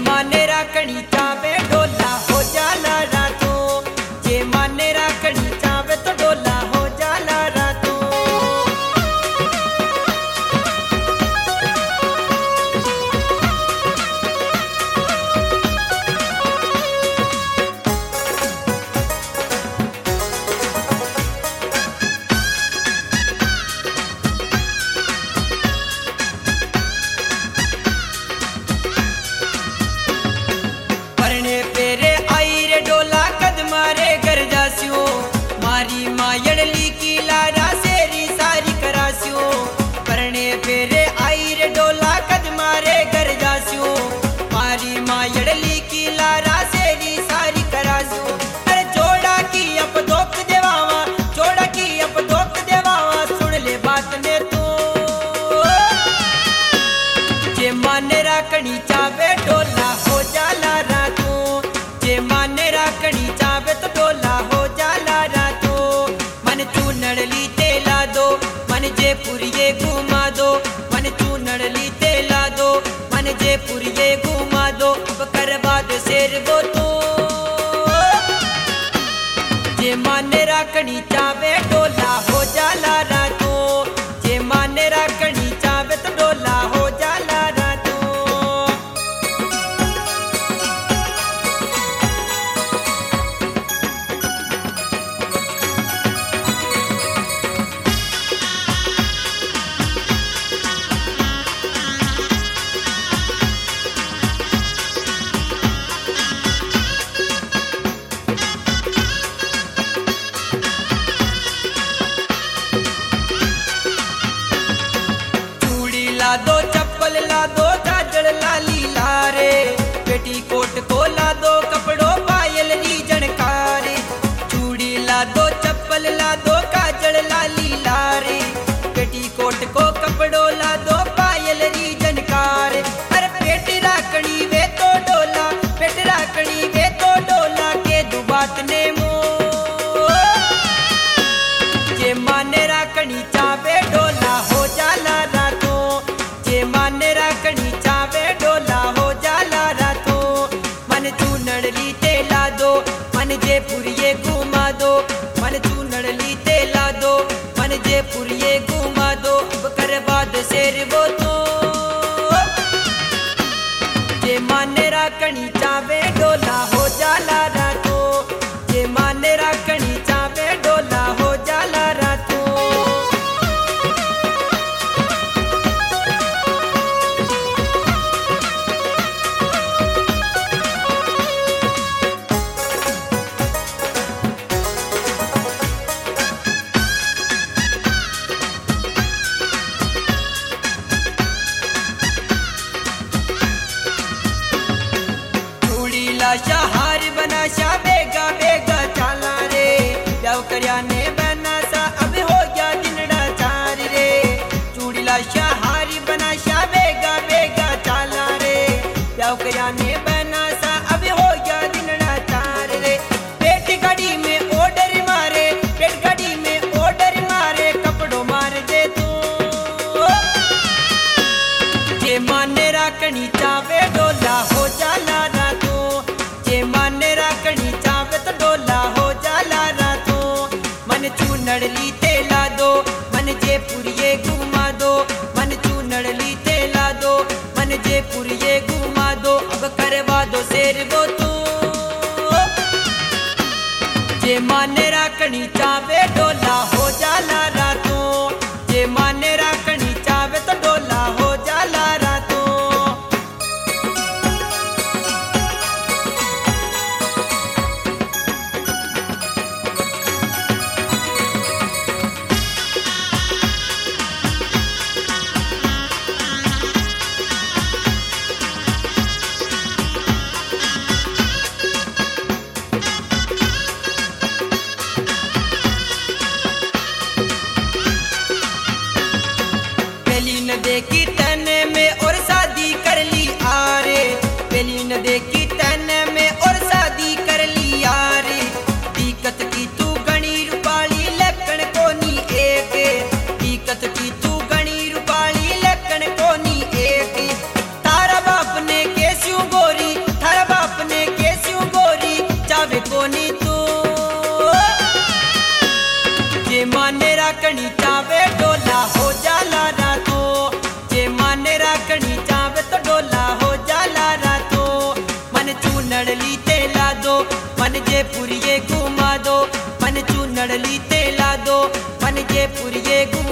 माने राखणी चावे डोला हो जाला रातों। जे माने राखणी चावे तो डोला हो जाला रातों। परने पेरे आई रे डोला कद मारे घर जास्यो। मारी मायड़ली की लारा सेरी सारी करास्यो। परने पेरे आई रे डोला कद मारे घर जास्यो। मारी मायड़ली की लारा सेरी सारी करास्यो। अरे जोड़ा की अप दोक देवावा, जोड़ा की अप दोक देवावा, सुन ले बात ने तू। जे माने राखणी चावे डोला हो जाला रातों। जे माने राखणी चावे तो डोला हो जाला रातों। मन चूनड़ ली तेला दो, मन जयपुरिये घुमा दो। मन चूनड़ ली तेला दो, मन जयपुरिये घुमा दो। अब करवा दो शेर वो तो। जे माने राखणी चावे डोला हो जाला रातों। जे माने राखणी चावे तो डोला हो जाला रातों। चूड़ी ला दो, चप्पल ला दो, काजल लाली लारे। पेटी कोट को ला दो, कपड़ों पायल ली जनकारे। चूड़ी ला दो, चप्पल ला दो, काजल लाली लारे। पेटी कोट को कपड़ों ला दो, पायल ली जनकारे। अरे पेट राखणी वे तो डोला, पेट राखणी वे तो डोला के दुबात ने मो। जे माने राखणी चावे डोला हो जाला रातों। जे माने राखणी चावे डोला हो जाला रातों। मन चूनड़ ली तेला दो, मन जयपुरिये घुमा दो। मन चूनड़ ली तेला दो, मन जयपुरिये घुमा दो। अब करवा दो शेर वो तो। जे माने राखणी चावे डोला हो जाला रातों। जे माने राखणी चावे डोला हो जाला रातों। चूड़ी लाशा हार बनाशा बेगा बेगा चाला रे। प्याव करया ने बना सा अब हो गया दिनड़ा चार रे। चूड़ी लाशा हारी बनाशा बेगा बेगा चाला रे। प्याव करया ने बना सा अब हो गया दिनड़ा चार रे। पेट गाड़ी में ऑर्डर मारे, पेट गाड़ी में ऑर्डर मारे, कपड़ों मार दे तू। जे माने राखणी चावे डोला हो जाला रातों। जे माने राखणी चावे तो डोला हो जाला रातों। मन चूनड़ ली तेला दो, मन जयपुरिये घुमा दो। मन चूनड़ ली तेला दो, मन जयपुरिये घुमा दो। अब करवा दो शेर वो तो। जे माने राखणी चावे डोला हो जाला रातों। जे माने राखणी चावे तो डोला हो जाला रातों। पुरये